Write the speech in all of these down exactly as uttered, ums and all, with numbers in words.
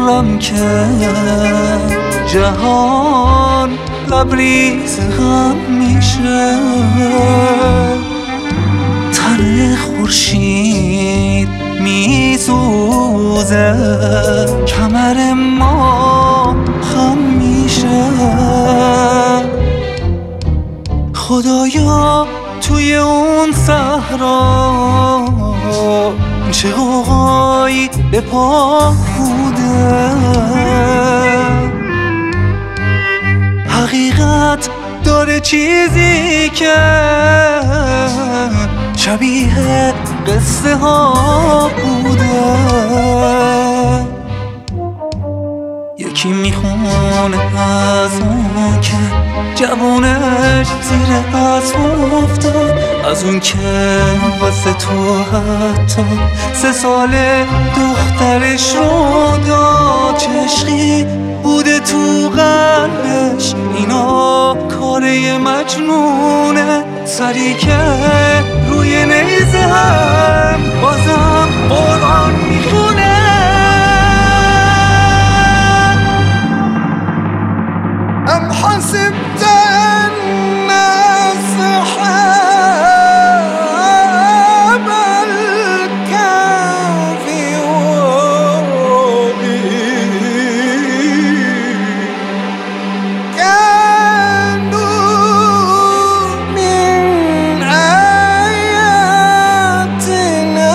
خرم کرد جهان لبریز غم میشه تن خورشید میسوزه کمر ما خم میشه خدایا توی اون صحرا چه غوغایی به پا بوده حقیقت داره چیزی که شبیه قصه ها بوده یکی میخونه از اون که جوونش زیر اسب افتاد از اون که واسه تو حتی سه ساله دخترش رو داد چه عشقی بوده تو قلبش اینا کاره مجنونه سری که روی نیزه هم بازم قرآن میخونه ام حسبت ان اصحاب الكهف كانوا من آياتنا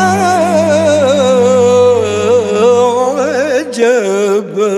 عجبا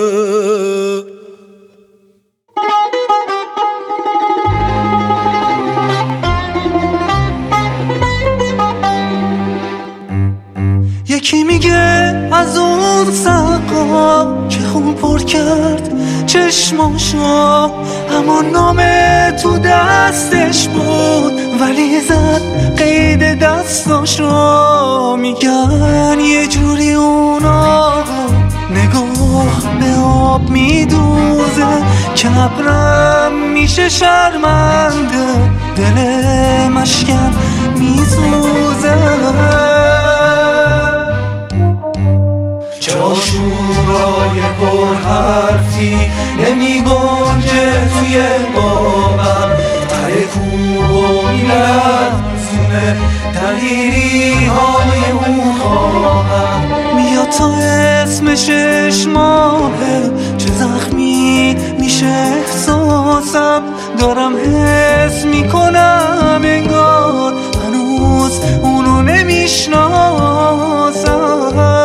یکی میگه از اون سقا که خون پر کرد چشماشو اما نامه تو دستش بود ولی زد قید دستاشو میگن یه جوری اون آقا نگاه به آب میدوزه که ابرم میشه شرمنده دل مشکن میسوزه چاشورای پر حرفی نمی گنجه توی باغم ته کوه و میلرزونه دلیری های اون خواهم میاد تا اسم شش ماهه چه زخمی میشه احساسم دارم حس میکنم انگار هنوز اونو نمیشناسم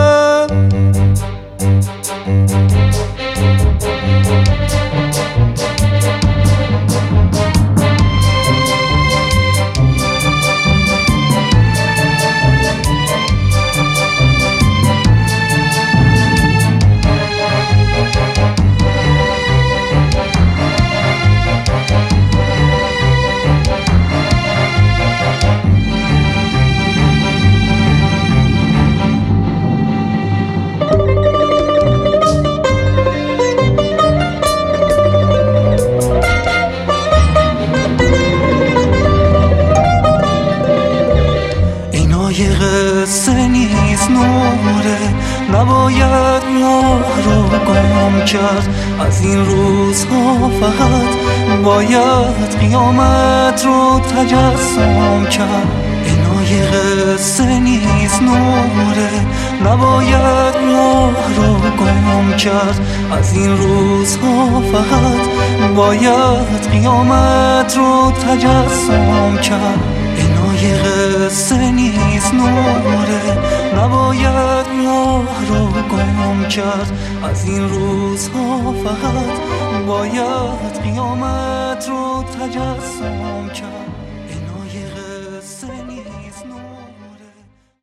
یه قصه نیست نوره نباید راه رو گم کرد از این روزها فقط باید قیامت رو تجسم کرد اینا یه قصه نیست نوره نباید راه رو گم کرد از این روزها فقط باید قیامت رو تجسم کرد اینا یه قصه نیست نوره نباید راه رو گم کرد از این روزها فقط باید قیامت رو تجسم کرد